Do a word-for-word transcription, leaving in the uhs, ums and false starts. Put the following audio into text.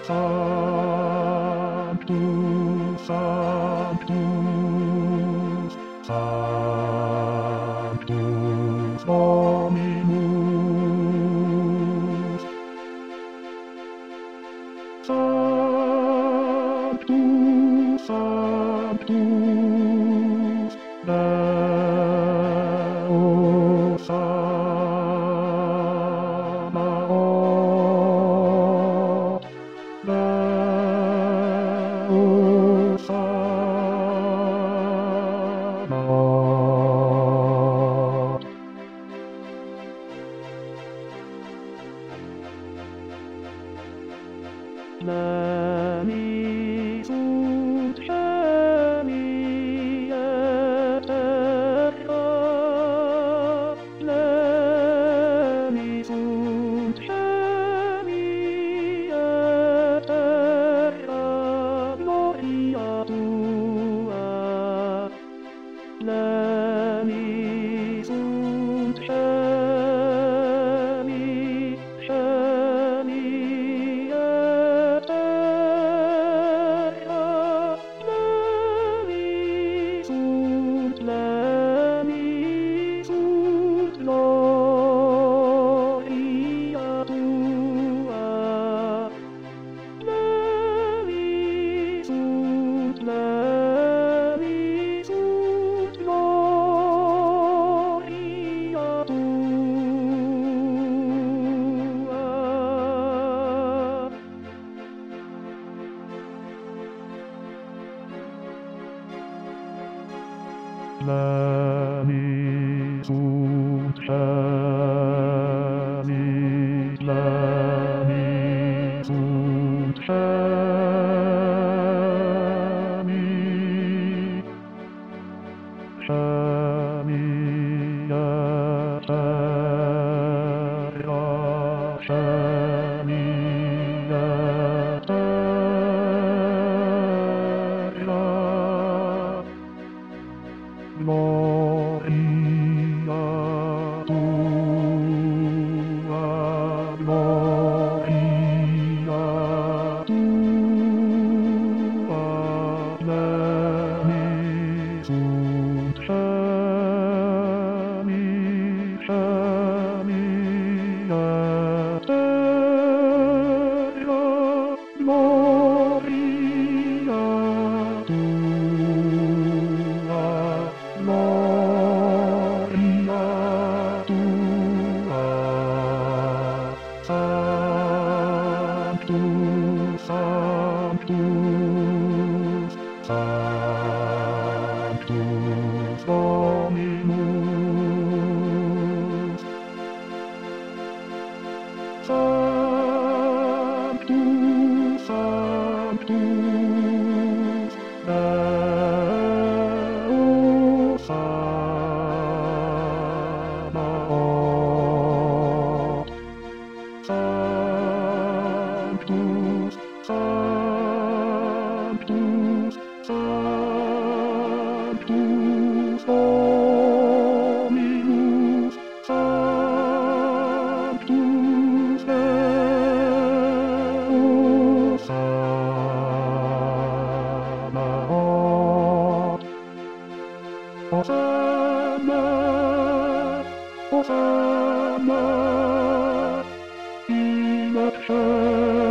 Sanctus, Sanctus, Sanctus Dominus. Sanctus, Sanctus, Deus Sabaoth, Deus Sabaoth. Pleni sunt cieli et terra, pleni sunt cieli et terra, gloria tua. Pleni sunt cieli, cieli et terra, pleni sunt, pleni sunt gloria tua. Pleni sunt, pleni sunt gloria tua. Pleni sunt cieli, pleni sunt cieli, cieli et terra, cieli et terra, gloria tua, gloria tua. Pleni sunt cieli, cieli et terra, gloria tua, gloria tua. Sanctus, Sanctus, Sanctus Dominus. Sanctus, Sanctus, Deus Sabaoth. Sanctus, Sanctus, Sanctus Dominus, Sanctus Deus Sabaoth. Hosanna, Hosanna in excelsis.